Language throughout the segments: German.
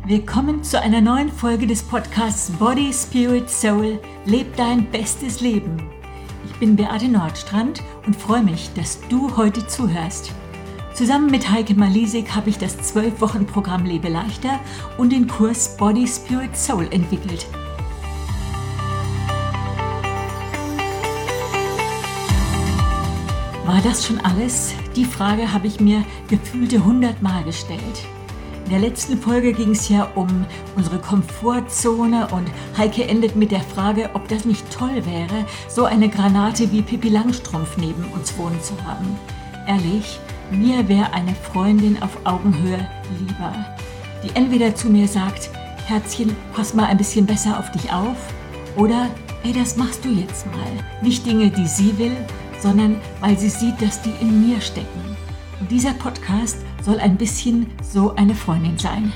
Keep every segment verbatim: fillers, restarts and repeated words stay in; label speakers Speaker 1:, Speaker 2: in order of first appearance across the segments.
Speaker 1: Willkommen zu einer neuen Folge des Podcasts Body, Spirit, Soul – Leb dein bestes Leben. Ich bin Beate Nordstrand und freue mich, dass du heute zuhörst. Zusammen mit Heike Malisik habe ich das zwölf Wochen Programm Lebe leichter und den Kurs Body, Spirit, Soul entwickelt. War das schon alles? Die Frage habe ich mir gefühlte hundert Mal gestellt. In der letzten Folge ging es ja um unsere Komfortzone und Heike endet mit der Frage, ob das nicht toll wäre, so eine Granate wie Pippi Langstrumpf neben uns wohnen zu haben. Ehrlich, mir wäre eine Freundin auf Augenhöhe lieber, die entweder zu mir sagt, Herzchen, pass mal ein bisschen besser auf dich auf, oder, ey, das machst du jetzt mal. Nicht Dinge, die sie will, sondern weil sie sieht, dass die in mir stecken. Und dieser Podcast soll ein bisschen so eine Freundin sein.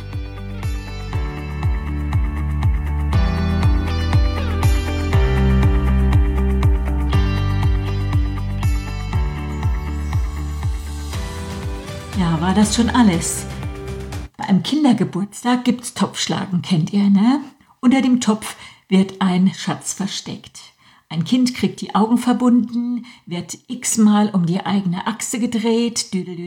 Speaker 1: Ja, war das schon alles? Bei einem Kindergeburtstag gibt's Topfschlagen, kennt ihr, ne? Unter dem Topf wird ein Schatz versteckt. Ein Kind kriegt die Augen verbunden, wird x-mal um die eigene Achse gedreht,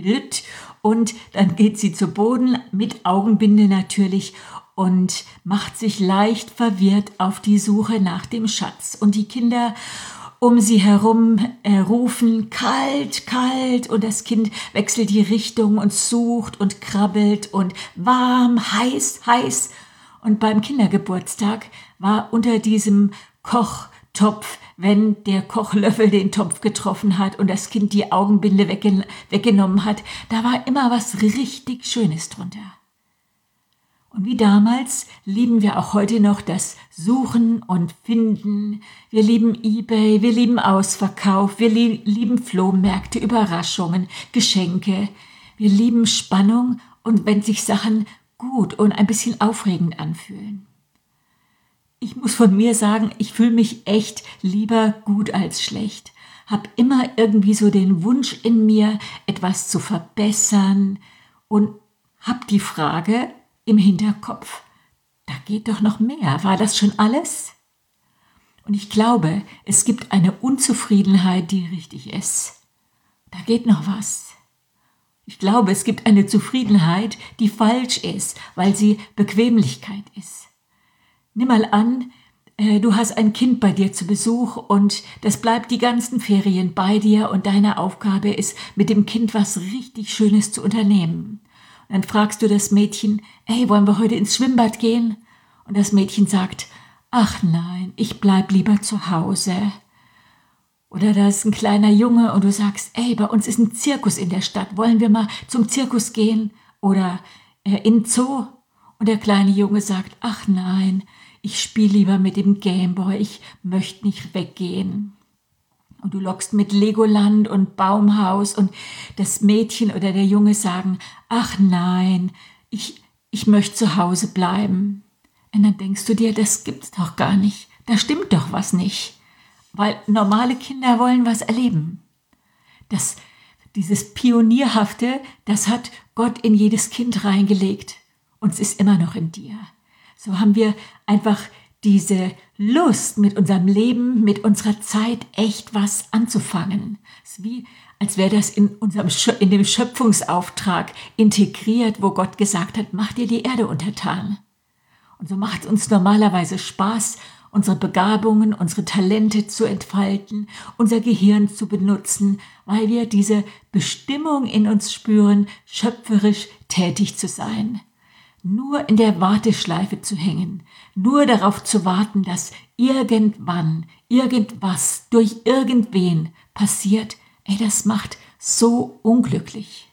Speaker 1: und dann geht sie zu Boden, mit Augenbinde natürlich, und macht sich leicht verwirrt auf die Suche nach dem Schatz. Und die Kinder um sie herum äh, rufen, kalt, kalt, und das Kind wechselt die Richtung und sucht und krabbelt und warm, heiß, heiß. Und beim Kindergeburtstag war unter diesem Koch Topf, wenn der Kochlöffel den Topf getroffen hat und das Kind die Augenbinde weggen- weggenommen hat, da war immer was richtig Schönes drunter. Und wie damals lieben wir auch heute noch das Suchen und Finden. Wir lieben eBay, wir lieben Ausverkauf, wir li- lieben Flohmärkte, Überraschungen, Geschenke. Wir lieben Spannung und wenn sich Sachen gut und ein bisschen aufregend anfühlen. Ich muss von mir sagen, ich fühle mich echt lieber gut als schlecht. Hab immer irgendwie so den Wunsch in mir, etwas zu verbessern und hab die Frage im Hinterkopf, da geht doch noch mehr. War das schon alles? Und ich glaube, es gibt eine Unzufriedenheit, die richtig ist. Da geht noch was. Ich glaube, es gibt eine Zufriedenheit, die falsch ist, weil sie Bequemlichkeit ist. Nimm mal an, äh, du hast ein Kind bei dir zu Besuch und das bleibt die ganzen Ferien bei dir und deine Aufgabe ist, mit dem Kind was richtig Schönes zu unternehmen. Und dann fragst du das Mädchen, hey, wollen wir heute ins Schwimmbad gehen? Und das Mädchen sagt, ach nein, ich bleib lieber zu Hause. Oder da ist ein kleiner Junge und du sagst, ey, bei uns ist ein Zirkus in der Stadt, wollen wir mal zum Zirkus gehen? Oder äh, in den Zoo? Und der kleine Junge sagt, ach nein, ich spiele lieber mit dem Gameboy, ich möchte nicht weggehen. Und du lockst mit Legoland und Baumhaus und das Mädchen oder der Junge sagen, ach nein, ich, ich möchte zu Hause bleiben. Und dann denkst du dir, das gibt's doch gar nicht, da stimmt doch was nicht. Weil normale Kinder wollen was erleben. Das, dieses Pionierhafte, das hat Gott in jedes Kind reingelegt. Und es ist immer noch in dir. So haben wir einfach diese Lust, mit unserem Leben, mit unserer Zeit echt was anzufangen. Es ist wie, als wäre das in unserem Schö- in dem Schöpfungsauftrag integriert, wo Gott gesagt hat, mach dir die Erde untertan. Und so macht es uns normalerweise Spaß, unsere Begabungen, unsere Talente zu entfalten, unser Gehirn zu benutzen, weil wir diese Bestimmung in uns spüren, schöpferisch tätig zu sein. Nur in der Warteschleife zu hängen, nur darauf zu warten, dass irgendwann, irgendwas, durch irgendwen passiert, ey, das macht so unglücklich.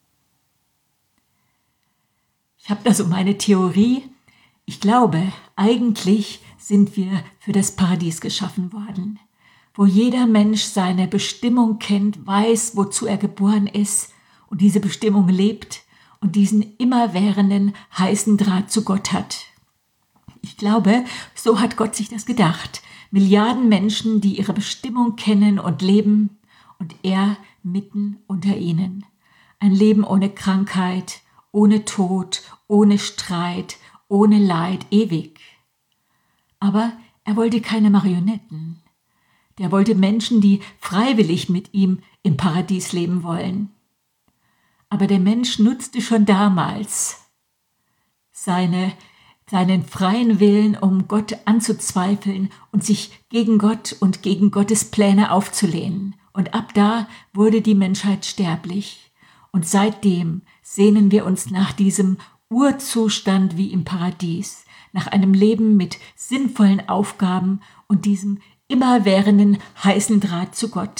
Speaker 1: Ich habe da so meine Theorie. Ich glaube, eigentlich sind wir für das Paradies geschaffen worden, wo jeder Mensch seine Bestimmung kennt, weiß, wozu er geboren ist und diese Bestimmung lebt und diesen immerwährenden heißen Draht zu Gott hat. Ich glaube, so hat Gott sich das gedacht. Milliarden Menschen, die ihre Bestimmung kennen und leben und er mitten unter ihnen. Ein Leben ohne Krankheit, ohne Tod, ohne Streit, ohne Leid ewig. Aber er wollte keine Marionetten. Der wollte Menschen, die freiwillig mit ihm im Paradies leben wollen. Aber der Mensch nutzte schon damals seine, seinen freien Willen, um Gott anzuzweifeln und sich gegen Gott und gegen Gottes Pläne aufzulehnen. Und ab da wurde die Menschheit sterblich. Und seitdem sehnen wir uns nach diesem Urzustand wie im Paradies, nach einem Leben mit sinnvollen Aufgaben und diesem immerwährenden heißen Draht zu Gott.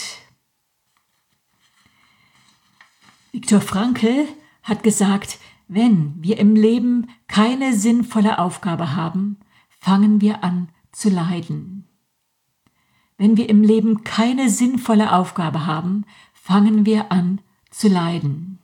Speaker 1: Viktor Frankl hat gesagt, wenn wir im Leben keine sinnvolle Aufgabe haben, fangen wir an zu leiden. Wenn wir im Leben keine sinnvolle Aufgabe haben, fangen wir an zu leiden.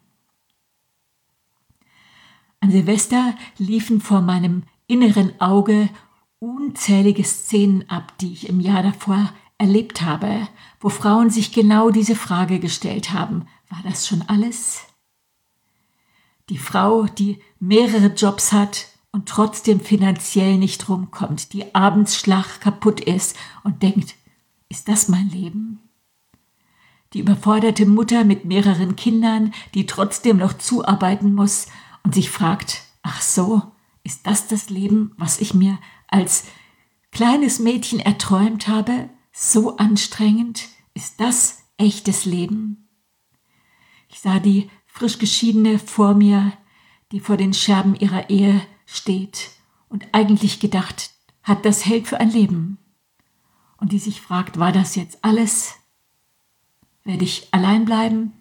Speaker 1: An Silvester liefen vor meinem inneren Auge unzählige Szenen ab, die ich im Jahr davor erlebt habe, wo Frauen sich genau diese Frage gestellt haben: War das schon alles? Die Frau, die mehrere Jobs hat und trotzdem finanziell nicht rumkommt, die abends schlach kaputt ist und denkt: Ist das mein Leben? Die überforderte Mutter mit mehreren Kindern, die trotzdem noch zuarbeiten muss und sich fragt: Ach so, ist das das Leben, was ich mir als kleines Mädchen erträumt habe? So anstrengend? Ist das echtes Leben? Ich sah die frisch Geschiedene vor mir, die vor den Scherben ihrer Ehe steht und eigentlich gedacht hat, das hält für ein Leben. Und die sich fragt: War das jetzt alles? Werde ich allein bleiben?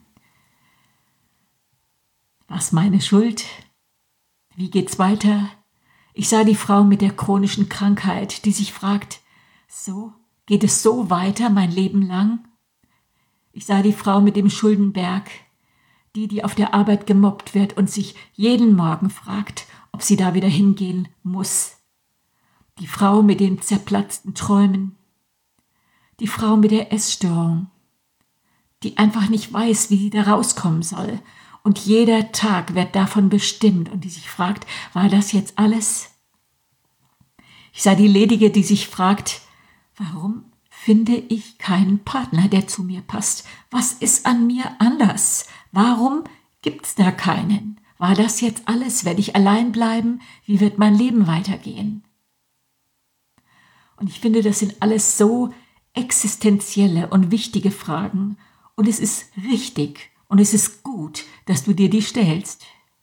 Speaker 1: Was meine Schuld? Wie geht's weiter? Ich sah die Frau mit der chronischen Krankheit, die sich fragt: So, geht es so weiter mein Leben lang? Ich sah die Frau mit dem Schuldenberg, die, die auf der Arbeit gemobbt wird und sich jeden Morgen fragt, ob sie da wieder hingehen muss. Die Frau mit den zerplatzten Träumen. Die Frau mit der Essstörung, die einfach nicht weiß, wie sie da rauskommen soll. Und jeder Tag wird davon bestimmt und die sich fragt: War das jetzt alles? Ich sah die Ledige, die sich fragt: Warum finde ich keinen Partner, der zu mir passt? Was ist an mir anders? Warum gibt's da keinen? War das jetzt alles? Werde ich allein bleiben? Wie wird mein Leben weitergehen? Und ich finde, das sind alles so existenzielle und wichtige Fragen. Und es ist richtig und es ist gut, dass du dir die stellst.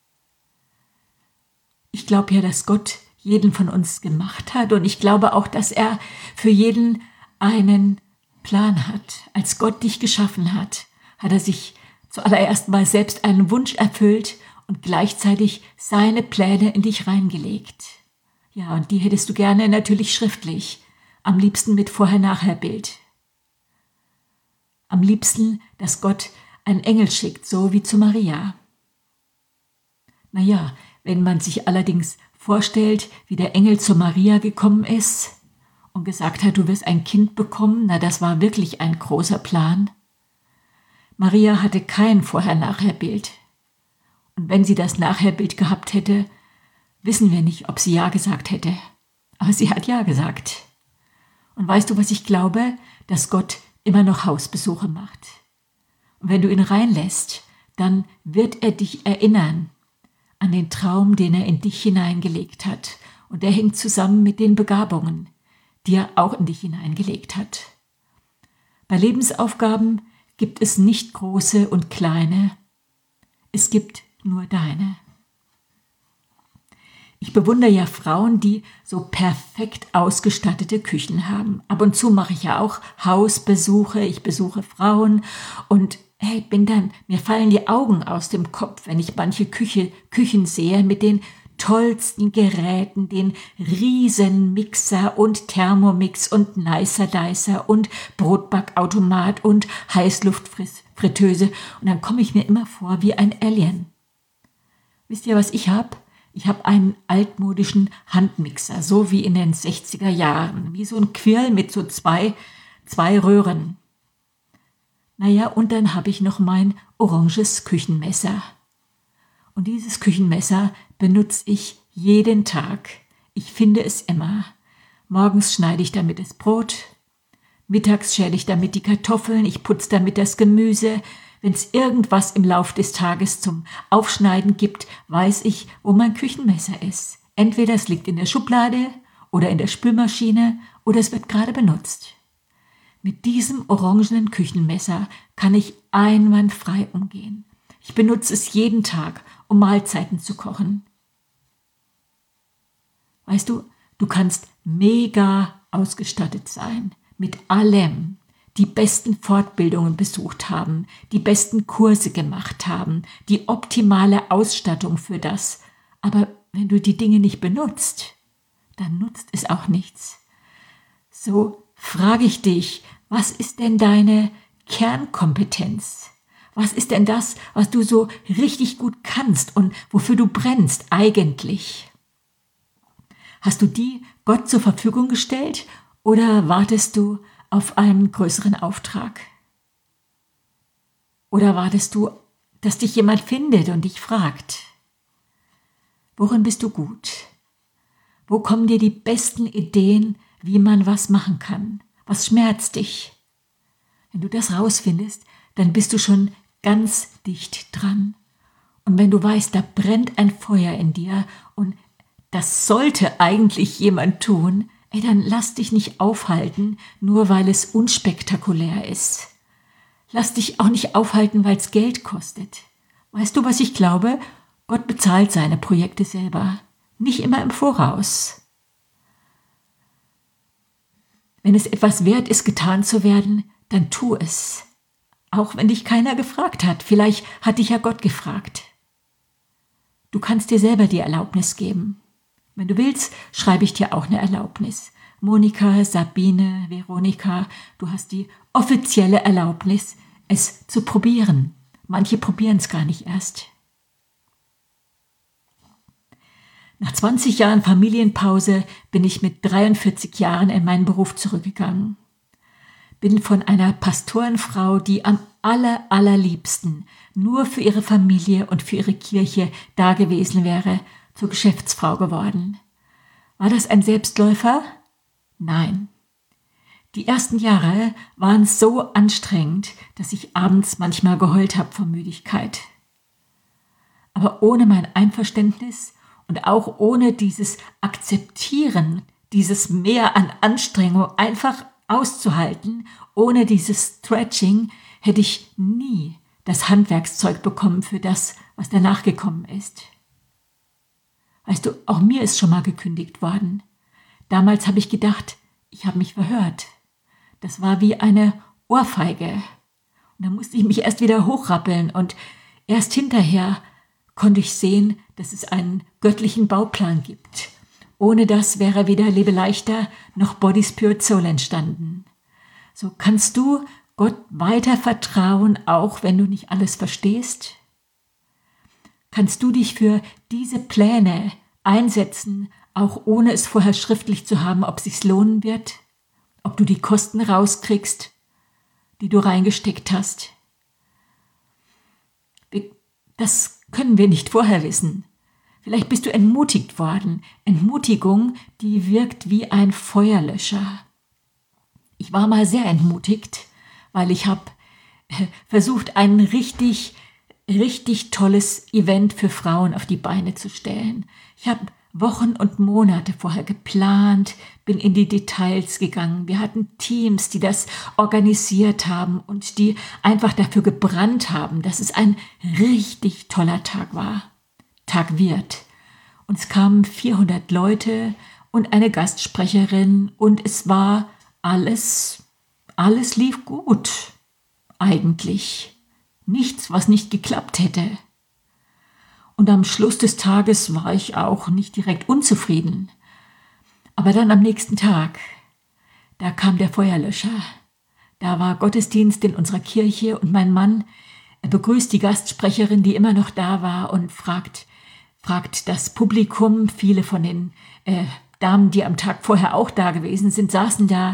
Speaker 1: Ich glaube ja, dass Gott jeden von uns gemacht hat und ich glaube auch, dass er für jeden einen Plan hat. Als Gott dich geschaffen hat, hat er sich zuallererst mal selbst einen Wunsch erfüllt und gleichzeitig seine Pläne in dich reingelegt. Ja, und die hättest du gerne natürlich schriftlich, am liebsten mit Vorher-Nachher-Bild. Am liebsten, dass Gott einen Engel schickt, so wie zu Maria. Naja, wenn man sich allerdings vorstellt, wie der Engel zu Maria gekommen ist und gesagt hat: Du wirst ein Kind bekommen, na, das war wirklich ein großer Plan. Maria hatte kein Vorher-Nachher-Bild. Und wenn sie das Nachher-Bild gehabt hätte, wissen wir nicht, ob sie Ja gesagt hätte. Aber sie hat Ja gesagt. Und weißt du, was ich glaube? Dass Gott immer noch Hausbesuche macht. Und wenn du ihn reinlässt, dann wird er dich erinnern an den Traum, den er in dich hineingelegt hat. Und der hängt zusammen mit den Begabungen, die er auch in dich hineingelegt hat. Bei Lebensaufgaben gibt es nicht große und kleine, es gibt nur deine. Ich bewundere ja Frauen, die so perfekt ausgestattete Küchen haben. Ab und zu mache ich ja auch Hausbesuche, ich besuche Frauen und hey, bin dann, mir fallen die Augen aus dem Kopf, wenn ich manche Küche, Küchen sehe mit den tollsten Geräten, den riesen Mixer und Thermomix und Nicer Dicer und Brotbackautomat und Heißluftfritteuse und dann komme ich mir immer vor wie ein Alien. Wisst ihr, was ich habe? Ich habe einen altmodischen Handmixer, so wie in den sechziger Jahren, wie so ein Quirl mit so zwei, zwei Röhren. Naja, und dann habe ich noch mein oranges Küchenmesser. Und dieses Küchenmesser benutze ich jeden Tag. Ich finde es immer. Morgens schneide ich damit das Brot, mittags schäle ich damit die Kartoffeln, ich putze damit das Gemüse. Wenn es irgendwas im Lauf des Tages zum Aufschneiden gibt, weiß ich, wo mein Küchenmesser ist. Entweder es liegt in der Schublade oder in der Spülmaschine oder es wird gerade benutzt. Mit diesem orangenen Küchenmesser kann ich einwandfrei umgehen. Ich benutze es jeden Tag, um Mahlzeiten zu kochen. Weißt du, du kannst mega ausgestattet sein mit allem, die besten Fortbildungen besucht haben, die besten Kurse gemacht haben, die optimale Ausstattung für das. Aber wenn du die Dinge nicht benutzt, dann nutzt es auch nichts. So frage ich dich, was ist denn deine Kernkompetenz? Was ist denn das, was du so richtig gut kannst und wofür du brennst eigentlich? Hast du die Gott zur Verfügung gestellt oder wartest du auf einen größeren Auftrag? Oder wartest du, dass dich jemand findet und dich fragt? Worin bist du gut? Wo kommen dir die besten Ideen, wie man was machen kann? Was schmerzt dich? Wenn du das rausfindest, dann bist du schon ganz dicht dran. Und wenn du weißt, da brennt ein Feuer in dir und das sollte eigentlich jemand tun, ey, dann lass dich nicht aufhalten, nur weil es unspektakulär ist. Lass dich auch nicht aufhalten, weil es Geld kostet. Weißt du, was ich glaube? Gott bezahlt seine Projekte selber, nicht immer im Voraus. Wenn es etwas wert ist, getan zu werden, dann tu es. Auch wenn dich keiner gefragt hat. Vielleicht hat dich ja Gott gefragt. Du kannst dir selber die Erlaubnis geben. Wenn du willst, schreibe ich dir auch eine Erlaubnis. Monika, Sabine, Veronika, du hast die offizielle Erlaubnis, es zu probieren. Manche probieren es gar nicht erst. Nach zwanzig Jahren Familienpause bin ich mit dreiundvierzig Jahren in meinen Beruf zurückgegangen. Bin von einer Pastorenfrau, die am aller, allerliebsten nur für ihre Familie und für ihre Kirche da gewesen wäre, zur Geschäftsfrau geworden. War das ein Selbstläufer? Nein. Die ersten Jahre waren so anstrengend, dass ich abends manchmal geheult habe vor Müdigkeit. Aber ohne mein Einverständnis und auch ohne dieses Akzeptieren, dieses Mehr an Anstrengung einfach auszuhalten, ohne dieses Stretching, hätte ich nie das Handwerkszeug bekommen für das, was danach gekommen ist. Weißt du, auch mir ist schon mal gekündigt worden. Damals habe ich gedacht, ich habe mich verhört. Das war wie eine Ohrfeige. Und dann musste ich mich erst wieder hochrappeln und erst hinterher konnte ich sehen, dass es einen göttlichen Bauplan gibt. Ohne das wäre weder Lebe leichter noch Body Spirit Soul entstanden. So kannst du Gott weiter vertrauen, auch wenn du nicht alles verstehst? Kannst du dich für diese Pläne einsetzen, auch ohne es vorher schriftlich zu haben, ob es sich lohnen wird? Ob du die Kosten rauskriegst, die du reingesteckt hast? Das können wir nicht vorher wissen. Vielleicht bist du entmutigt worden. Entmutigung, die wirkt wie ein Feuerlöscher. Ich war mal sehr entmutigt, weil ich habe versucht, ein richtig, richtig tolles Event für Frauen auf die Beine zu stellen. Ich habe Wochen und Monate vorher geplant, bin in die Details gegangen. Wir hatten Teams, die das organisiert haben und die einfach dafür gebrannt haben, dass es ein richtig toller Tag war. Tag wird. Und es kamen vierhundert Leute und eine Gastsprecherin und es war alles, alles lief gut. Eigentlich. Nichts, was nicht geklappt hätte. Und am Schluss des Tages war ich auch nicht direkt unzufrieden. Aber dann am nächsten Tag, da kam der Feuerlöscher. Da war Gottesdienst in unserer Kirche und mein Mann begrüßt die Gastsprecherin, die immer noch da war und fragt, fragt das Publikum, viele von den äh, Damen, die am Tag vorher auch da gewesen sind, saßen da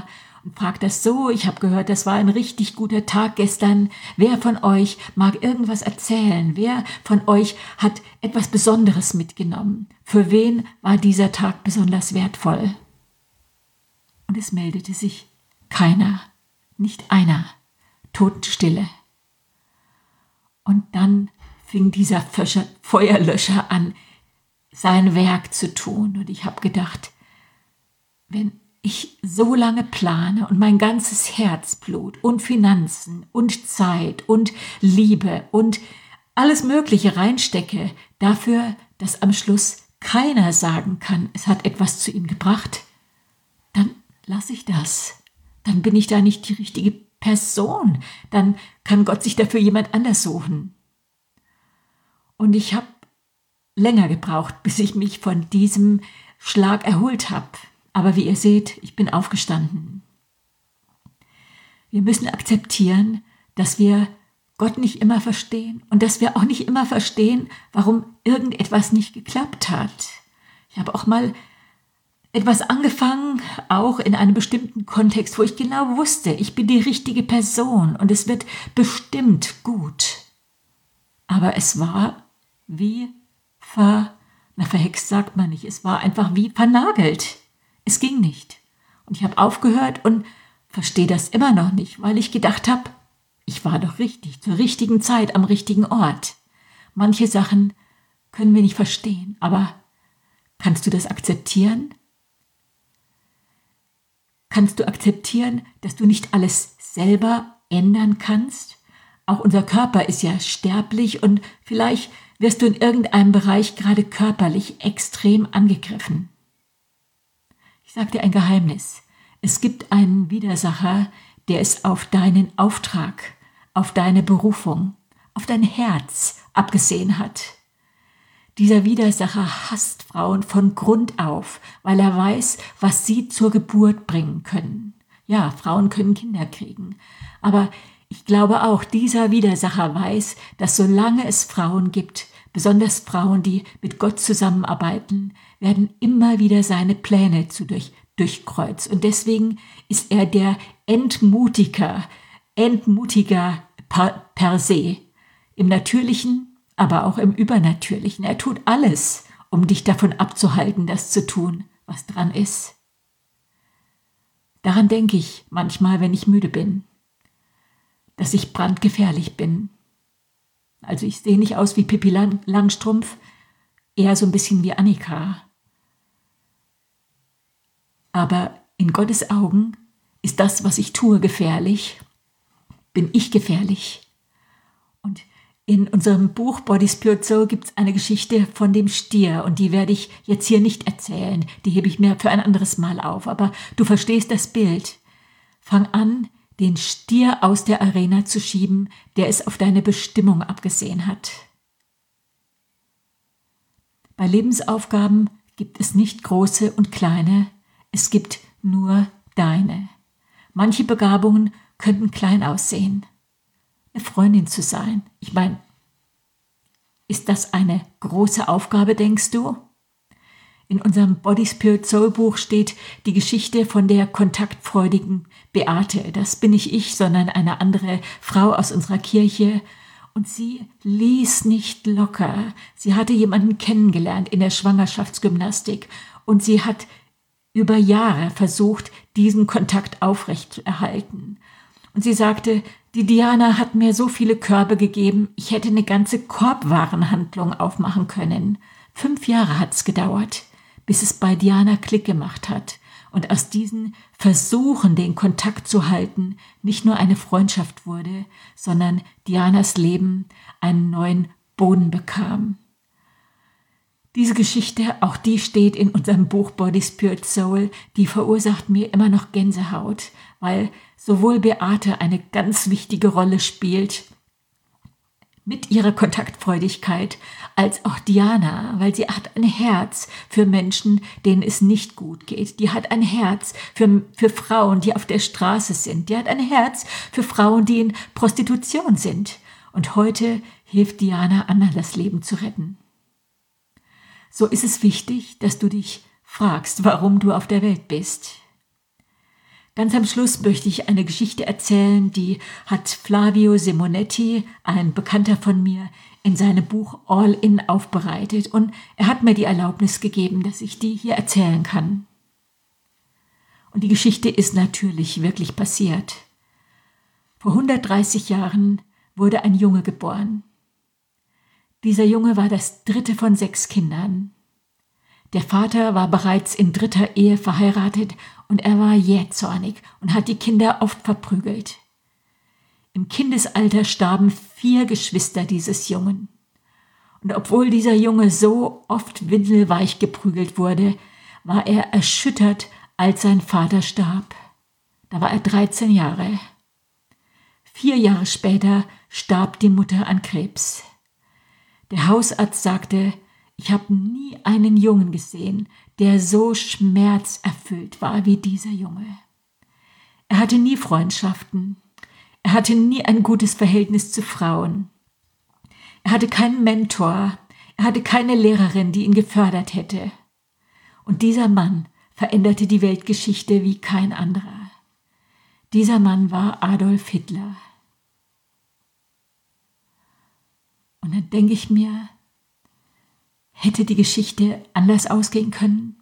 Speaker 1: und fragt das so, ich habe gehört, das war ein richtig guter Tag gestern. Wer von euch mag irgendwas erzählen? Wer von euch hat etwas Besonderes mitgenommen? Für wen war dieser Tag besonders wertvoll? Und es meldete sich keiner, nicht einer, Totenstille. Und dann fing dieser Feuerlöscher an, sein Werk zu tun. Und ich habe gedacht, wenn ich so lange plane und mein ganzes Herzblut und Finanzen und Zeit und Liebe und alles Mögliche reinstecke, dafür, dass am Schluss keiner sagen kann, es hat etwas zu ihm gebracht, dann lasse ich das. Dann bin ich da nicht die richtige Person. Dann kann Gott sich dafür jemand anders suchen. Und ich habe länger gebraucht, bis ich mich von diesem Schlag erholt habe. Aber wie ihr seht, ich bin aufgestanden. Wir müssen akzeptieren, dass wir Gott nicht immer verstehen und dass wir auch nicht immer verstehen, warum irgendetwas nicht geklappt hat. Ich habe auch mal etwas angefangen, auch in einem bestimmten Kontext, wo ich genau wusste, ich bin die richtige Person und es wird bestimmt gut. Aber es war wie ver, na, verhext sagt man nicht, es war einfach wie vernagelt. Es ging nicht. Und ich habe aufgehört und verstehe das immer noch nicht, weil ich gedacht habe, ich war doch richtig, zur richtigen Zeit, am richtigen Ort. Manche Sachen können wir nicht verstehen, aber kannst du das akzeptieren? Kannst du akzeptieren, dass du nicht alles selber ändern kannst? Auch unser Körper ist ja sterblich und vielleicht wirst du in irgendeinem Bereich gerade körperlich extrem angegriffen. Ich sage dir ein Geheimnis. Es gibt einen Widersacher, der es auf deinen Auftrag, auf deine Berufung, auf dein Herz abgesehen hat. Dieser Widersacher hasst Frauen von Grund auf, weil er weiß, was sie zur Geburt bringen können. Ja, Frauen können Kinder kriegen, aber ich glaube auch, dieser Widersacher weiß, dass solange es Frauen gibt, besonders Frauen, die mit Gott zusammenarbeiten, werden immer wieder seine Pläne zu durch, durchkreuzt. Und deswegen ist er der Entmutiger, Entmutiger per, per se, im Natürlichen, aber auch im Übernatürlichen. Er tut alles, um dich davon abzuhalten, das zu tun, was dran ist. Daran denke ich manchmal, wenn ich müde bin, dass ich brandgefährlich bin. Also ich sehe nicht aus wie Pippi Lang- Langstrumpf, eher so ein bisschen wie Annika. Aber in Gottes Augen ist das, was ich tue, gefährlich. Bin ich gefährlich? Und in unserem Buch Body, Spirit, Soul gibt es eine Geschichte von dem Stier und die werde ich jetzt hier nicht erzählen. Die hebe ich mir für ein anderes Mal auf. Aber du verstehst das Bild. Fang an, den Stier aus der Arena zu schieben, der es auf deine Bestimmung abgesehen hat. Bei Lebensaufgaben gibt es nicht große und kleine, es gibt nur deine. Manche Begabungen könnten klein aussehen. Eine Freundin zu sein. Ich meine, ist das eine große Aufgabe, denkst du? In unserem Body, Spirit, Soul Buch steht die Geschichte von der kontaktfreudigen Beate. Das bin nicht ich, sondern eine andere Frau aus unserer Kirche. Und sie ließ nicht locker. Sie hatte jemanden kennengelernt in der Schwangerschaftsgymnastik und sie hat über Jahre versucht, diesen Kontakt aufrechtzuerhalten. Und sie sagte, die Diana hat mir so viele Körbe gegeben, ich hätte eine ganze Korbwarenhandlung aufmachen können. Fünf Jahre hat's gedauert, bis es bei Diana Klick gemacht hat und aus diesen Versuchen, den Kontakt zu halten, nicht nur eine Freundschaft wurde, sondern Dianas Leben einen neuen Boden bekam. Diese Geschichte, auch die steht in unserem Buch Body, Spirit, Soul, die verursacht mir immer noch Gänsehaut, weil sowohl Beate eine ganz wichtige Rolle spielt mit ihrer Kontaktfreudigkeit, als auch Diana, weil sie hat ein Herz für Menschen, denen es nicht gut geht. Die hat ein Herz für, für Frauen, die auf der Straße sind. Die hat ein Herz für Frauen, die in Prostitution sind. Und heute hilft Diana anderen, das Leben zu retten. So ist es wichtig, dass du dich fragst, warum du auf der Welt bist. Ganz am Schluss möchte ich eine Geschichte erzählen, die hat Flavio Simonetti, ein Bekannter von mir, in seinem Buch All In aufbereitet und er hat mir die Erlaubnis gegeben, dass ich die hier erzählen kann. Und die Geschichte ist natürlich wirklich passiert. Vor hundertdreißig Jahren wurde ein Junge geboren. Dieser Junge war das dritte von sechs Kindern. Der Vater war bereits in dritter Ehe verheiratet und er war jähzornig und hat die Kinder oft verprügelt. Im Kindesalter starben vier Geschwister dieses Jungen. Und obwohl dieser Junge so oft windelweich geprügelt wurde, war er erschüttert, als sein Vater starb. Da war er dreizehn Jahre. Vier Jahre später starb die Mutter an Krebs. Der Hausarzt sagte, ich habe nie einen Jungen gesehen, der so schmerzerfüllt war wie dieser Junge. Er hatte nie Freundschaften. Er hatte nie ein gutes Verhältnis zu Frauen. Er hatte keinen Mentor. Er hatte keine Lehrerin, die ihn gefördert hätte. Und dieser Mann veränderte die Weltgeschichte wie kein anderer. Dieser Mann war Adolf Hitler. Und dann denke ich mir, hätte die Geschichte anders ausgehen können?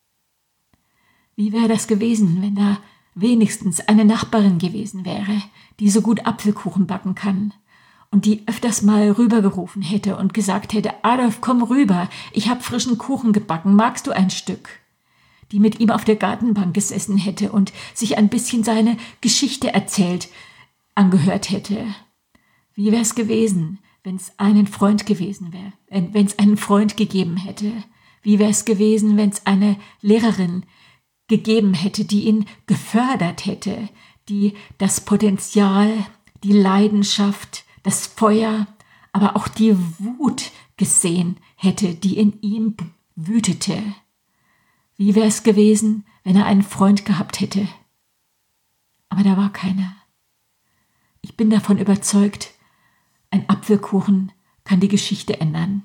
Speaker 1: Wie wäre das gewesen, wenn da wenigstens eine Nachbarin gewesen wäre, die so gut Apfelkuchen backen kann und die öfters mal rübergerufen hätte und gesagt hätte, Adolf, komm rüber, ich habe frischen Kuchen gebacken, magst du ein Stück? Die mit ihm auf der Gartenbank gesessen hätte und sich ein bisschen seine Geschichte erzählt, angehört hätte. Wie wäre es gewesen, wenn es einen Freund gewesen wäre, wenn es einen Freund gegeben hätte? Wie wäre es gewesen, wenn es eine Lehrerin gegeben hätte, die ihn gefördert hätte, die das Potenzial, die Leidenschaft, das Feuer, aber auch die Wut gesehen hätte, die in ihm wütete? Wie wäre es gewesen, wenn er einen Freund gehabt hätte? Aber da war keiner. Ich bin davon überzeugt, ein Apfelkuchen kann die Geschichte ändern.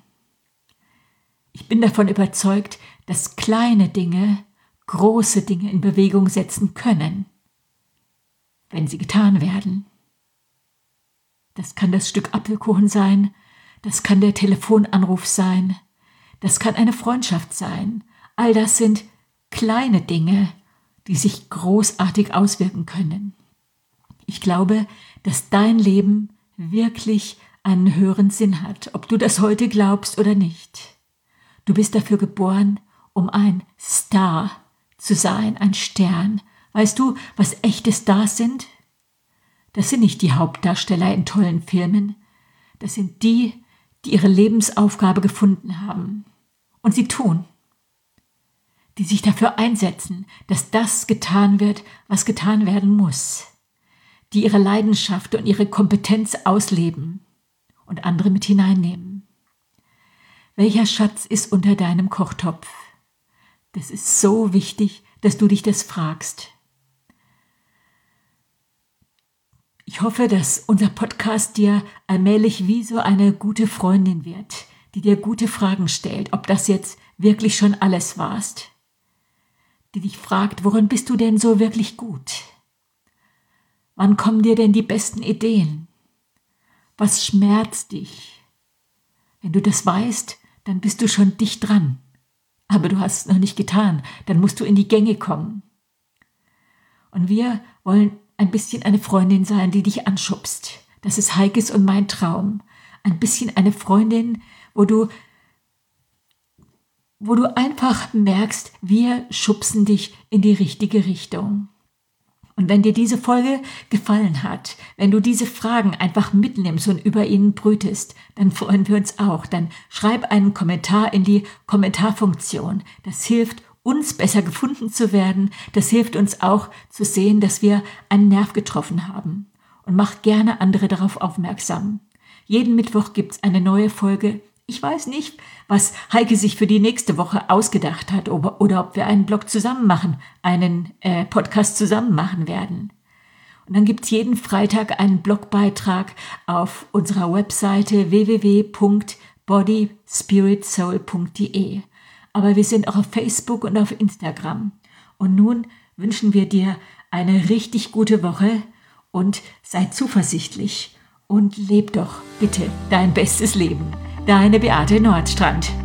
Speaker 1: Ich bin davon überzeugt, dass kleine Dinge große Dinge in Bewegung setzen können, wenn sie getan werden. Das kann das Stück Apfelkuchen sein, das kann der Telefonanruf sein, das kann eine Freundschaft sein. All das sind kleine Dinge, die sich großartig auswirken können. Ich glaube, dass dein Leben wirklich einen höheren Sinn hat, ob du das heute glaubst oder nicht. Du bist dafür geboren, um ein Star zu sein, ein Stern. Weißt du, was echte Stars sind? Das sind nicht die Hauptdarsteller in tollen Filmen. Das sind die, die ihre Lebensaufgabe gefunden haben. Und sie tun. Die sich dafür einsetzen, dass das getan wird, was getan werden muss. Die ihre Leidenschaft und ihre Kompetenz ausleben und andere mit hineinnehmen. Welcher Schatz ist unter deinem Kochtopf? Das ist so wichtig, dass du dich das fragst. Ich hoffe, dass unser Podcast dir allmählich wie so eine gute Freundin wird, die dir gute Fragen stellt, ob das jetzt wirklich schon alles warst. Die dich fragt, worin bist du denn so wirklich gut? Wann kommen dir denn die besten Ideen? Was schmerzt dich? Wenn du das weißt, dann bist du schon dicht dran. Aber du hast es noch nicht getan, dann musst du in die Gänge kommen. Und wir wollen ein bisschen eine Freundin sein, die dich anschubst. Das ist Heikes und mein Traum. Ein bisschen eine Freundin, wo du, wo du einfach merkst, wir schubsen dich in die richtige Richtung. Und wenn dir diese Folge gefallen hat, wenn du diese Fragen einfach mitnimmst und über ihnen brütest, dann freuen wir uns auch. Dann schreib einen Kommentar in die Kommentarfunktion. Das hilft uns besser gefunden zu werden. Das hilft uns auch zu sehen, dass wir einen Nerv getroffen haben. Und mach gerne andere darauf aufmerksam. Jeden Mittwoch gibt's eine neue Folge. Ich weiß nicht, was Heike sich für die nächste Woche ausgedacht hat oder, oder ob wir einen Blog zusammen machen, einen äh, Podcast zusammen machen werden. Und dann gibt's jeden Freitag einen Blogbeitrag auf unserer Webseite w w w punkt body spirit soul punkt d e. Aber wir sind auch auf Facebook und auf Instagram. Und nun wünschen wir dir eine richtig gute Woche und sei zuversichtlich und leb doch bitte dein bestes Leben. Deine Beate Nordstrand.